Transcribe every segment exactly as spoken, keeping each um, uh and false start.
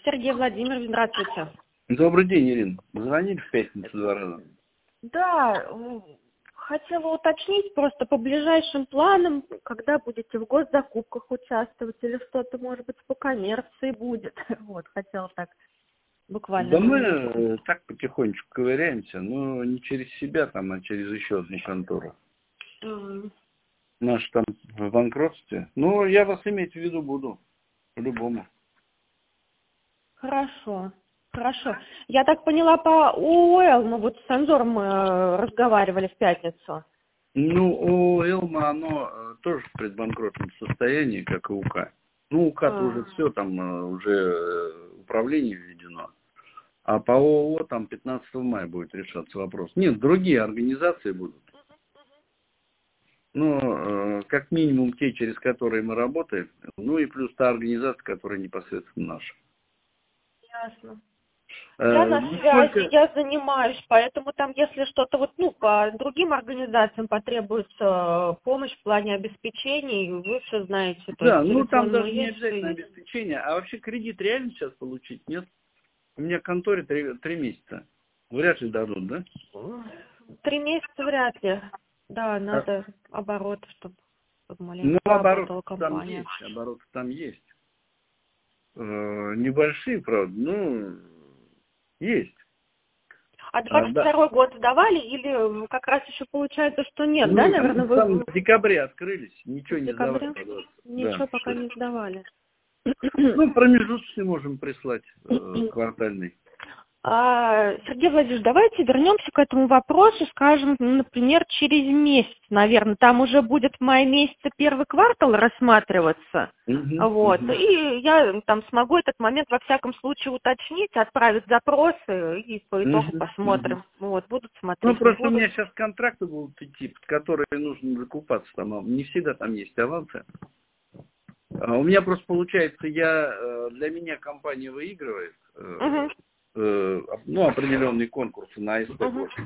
Сергей Владимирович, здравствуйте. Добрый день, Ирина. Звонили в пятницу два раза? Да, хотела уточнить просто по ближайшим планам, когда будете в госзакупках участвовать или что-то, может быть, по коммерции будет. Вот, хотела так буквально. Да мы э, так потихонечку ковыряемся, но не через себя там, а через еще одну контору. Mm. Наш там в банкротстве. Но я вас иметь в виду буду. По-любому. Хорошо. Хорошо. Я так поняла, по УОЛ, мы вот с Анзором мы разговаривали в пятницу. Ну, у Элма оно э, тоже в предбанкротном состоянии, как и УК. Ну, УК-то А. уже все, там э, уже э, управление введено. А по ООО там пятнадцатого мая будет решаться вопрос. Нет, другие организации будут. Ну, э, как минимум те, через которые мы работаем. Ну и плюс та организация, которая непосредственно наша. Ясно. Э, Я на связи, сколько... я занимаюсь, поэтому там, если что-то вот, ну, по другим организациям потребуется помощь в плане обеспечений, вы все знаете, то Да, есть ну там телефон мой даже не есть, все обязательно есть. обеспечение. А вообще кредит реально сейчас получить? Нет? У меня в конторе три, три месяца. Вряд ли дадут, да? Три месяца вряд ли. Да, А, надо оборот, чтобы, чтобы ну, маленько обороты работала там компания. есть, обороты там есть. Э, небольшие, правда, ну, есть. А А, двадцать да. второй год сдавали или как раз еще получается, что нет, да, Ну, наверное, они вы там в в декабре открылись, ничего в не сдавали. декабре Пожалуйста. Да. ничего пока не сдавали. Ну, промежуточный можем прислать, э, квартальный. А, Сергей Владимирович, давайте вернемся к этому вопросу, скажем, ну, например, через месяц, наверное, там уже будет в мае месяце первый квартал рассматриваться, Угу, вот, угу. и я там смогу этот момент во всяком случае уточнить, отправить запросы и по итогу Угу, угу. посмотрим, вот, будут Ну, смотреть, не просто у будут. меня сейчас контракты будут идти, под которые нужно закупаться. Там, а не всегда там есть авансы. А у меня просто получается, я, э, для меня компания выигрывает, э, Угу, э, ну, определенные конкурсы на АСТ угу. год.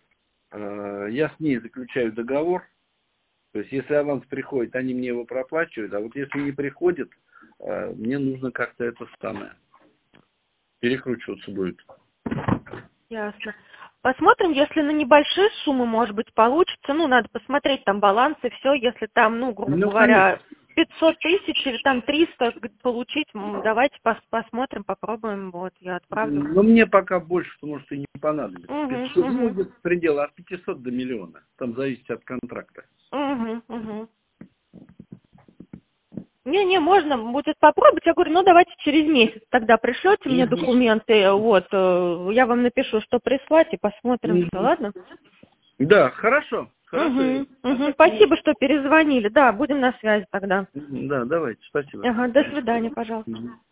Э, Я с ней заключаю договор. То есть, если аванс приходит, они мне его проплачивают, а вот если не приходит, э, мне нужно как-то это самое перекручиваться будет. Ясно. Посмотрим, если на небольшие суммы, может быть, получится. Ну, надо посмотреть там баланс и все. Если там, ну, грубо Ну, говоря, конечно. пятьсот тысяч или там триста получить, м, давайте пос посмотрим, попробуем. Вот, я отправлю. Но мне пока больше, потому что и не понадобится. Угу, пятьсот, ну, угу, где-то предел от пятисот до миллиона. Там зависит от контракта. угу, угу. Не-не, можно будет попробовать. Я говорю, ну, давайте через месяц тогда пришлете мне Мгм. документы. Вот, э, я вам напишу, что прислать, и посмотрим все, Мгм. ладно? Да, хорошо. Хорошо. Ирина. Угу, угу. Спасибо, что перезвонили. Да, будем на связи тогда. Мгм. Да, давайте. Спасибо. Ага, до свидания, пожалуйста. Мгм.